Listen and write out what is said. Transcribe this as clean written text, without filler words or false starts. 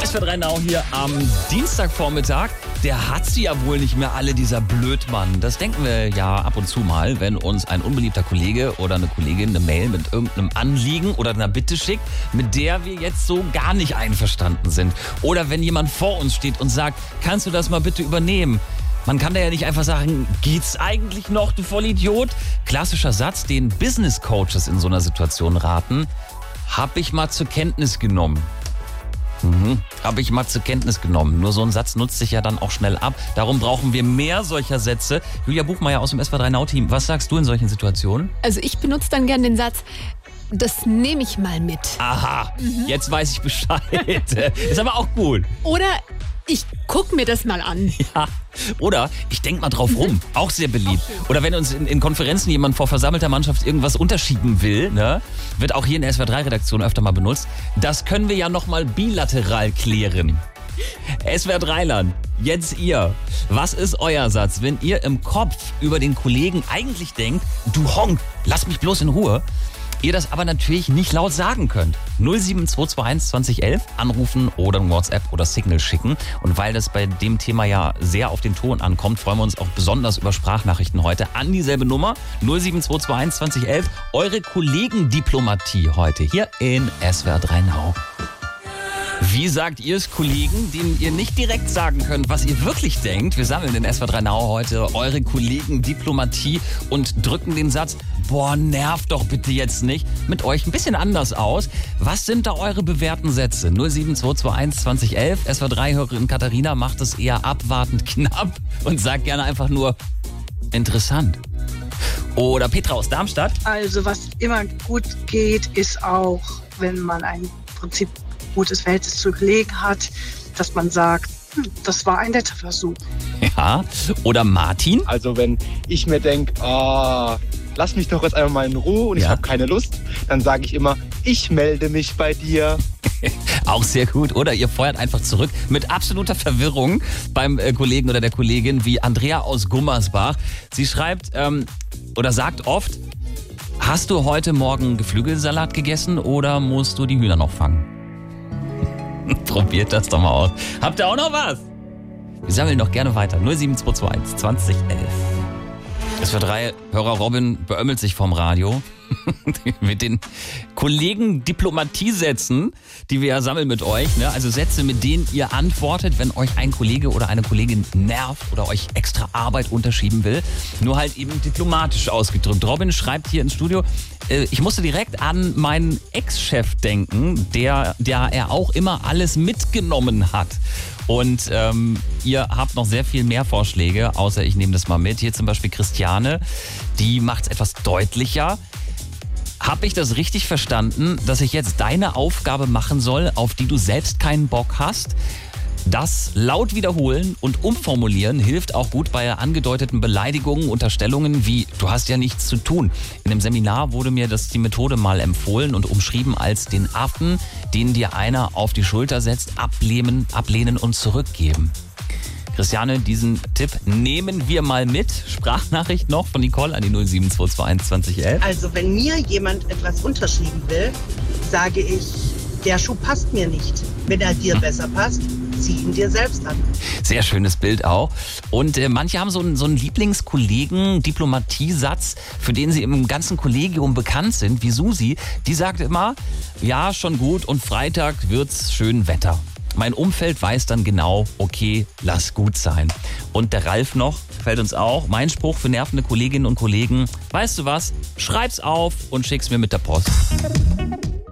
SWR3 Now hier am Dienstagvormittag. Der hat sie ja wohl nicht mehr alle, dieser Blödmann. Das denken wir ja ab und zu mal, wenn uns ein unbeliebter Kollege oder eine Kollegin eine Mail mit irgendeinem Anliegen oder einer Bitte schickt, mit der wir jetzt so gar nicht einverstanden sind. Oder wenn jemand vor uns steht und sagt, kannst du das mal bitte übernehmen? Man kann da ja nicht einfach sagen, geht's eigentlich noch, du Vollidiot? Klassischer Satz, den Business Coaches in so einer Situation raten. Hab ich mal zur Kenntnis genommen. Habe ich mal zur Kenntnis genommen. Nur so ein Satz nutzt sich ja dann auch schnell ab. Darum brauchen wir mehr solcher Sätze. Julia Buchmeier aus dem SWR3 Now Team, was sagst du in solchen Situationen? Also ich benutze dann gern den Satz, das nehme ich mal mit. Aha, jetzt weiß ich Bescheid. Ist aber auch gut. Oder ich guck mir das mal an. Ja. Oder ich denk mal drauf rum, auch sehr beliebt. Oder wenn uns in Konferenzen jemand vor versammelter Mannschaft irgendwas unterschieben will, ne, wird auch hier in der SWR3-Redaktion öfter mal benutzt. Das können wir ja nochmal bilateral klären. SWR3-Land, jetzt ihr. Was ist euer Satz, wenn ihr im Kopf über den Kollegen eigentlich denkt, du Honk, lass mich bloß in Ruhe? Ihr das aber natürlich nicht laut sagen könnt. 07221 2011 anrufen oder ein WhatsApp oder Signal schicken. Und weil das bei dem Thema ja sehr auf den Ton ankommt, freuen wir uns auch besonders über Sprachnachrichten heute an dieselbe Nummer 07221 2011. Eure Kollegendiplomatie heute hier in SWR3 Now. Wie sagt ihr es Kollegen, denen ihr nicht direkt sagen könnt, was ihr wirklich denkt? Wir sammeln in SWR3 Now heute eure Kollegendiplomatie und drücken den Satz, boah, nervt doch bitte jetzt nicht, mit euch ein bisschen anders aus. Was sind da eure bewährten Sätze? 07221 2011. SWR3-Hörerin Katharina macht es eher abwartend knapp und sagt gerne einfach nur interessant. Oder Petra aus Darmstadt. Also was immer gut geht, ist auch, wenn man ein Prinzip gutes Verhältnis zu Kollegen hat, dass man sagt, das war ein netter Versuch. Ja, oder Martin. Also wenn ich mir denke, lass mich doch jetzt einfach mal in Ruhe und ich habe keine Lust, dann sage ich immer, ich melde mich bei dir. Auch sehr gut. Oder ihr feuert einfach zurück mit absoluter Verwirrung beim Kollegen oder der Kollegin wie Andrea aus Gummersbach. Sie schreibt oder sagt oft, hast du heute Morgen Geflügelsalat gegessen oder musst du die Hühner noch fangen? Probiert das doch mal aus. Habt ihr auch noch was? Wir sammeln doch gerne weiter. 07221 2011. SWR3-Hörer Robin beömmelt sich vom Radio mit den Kollegen-Diplomatiesätzen, die wir ja sammeln mit euch. Ne? Also Sätze, mit denen ihr antwortet, wenn euch ein Kollege oder eine Kollegin nervt oder euch extra Arbeit unterschieben will. Nur halt eben diplomatisch ausgedrückt. Robin schreibt hier ins Studio, ich musste direkt an meinen Ex-Chef denken, der er auch immer alles mitgenommen hat. Und ihr habt noch sehr viel mehr Vorschläge, außer ich nehme das mal mit. Hier zum Beispiel Christiane, die macht es etwas deutlicher. Habe ich das richtig verstanden, dass ich jetzt deine Aufgabe machen soll, auf die du selbst keinen Bock hast? Das laut wiederholen und umformulieren hilft auch gut bei angedeuteten Beleidigungen, Unterstellungen wie du hast ja nichts zu tun. In einem Seminar wurde mir die Methode mal empfohlen und umschrieben als den Affen, den dir einer auf die Schulter setzt, ablehnen und zurückgeben. Christiane, diesen Tipp nehmen wir mal mit. Sprachnachricht noch von Nicole an die 07221 2011. Also wenn mir jemand etwas unterschieben will, sage ich, der Schuh passt mir nicht. Wenn er dir besser passt, zieh ihn dir selbst an. Sehr schönes Bild auch. Und manche haben so einen Lieblingskollegen-Diplomatiesatz, für den sie im ganzen Kollegium bekannt sind, wie Susi. Die sagt immer, ja, schon gut und Freitag wird's schön Wetter. Mein Umfeld weiß dann genau, okay, lass gut sein. Und der Ralf noch, fällt uns auch, mein Spruch für nervende Kolleginnen und Kollegen, weißt du was, schreib's auf und schick's mir mit der Post.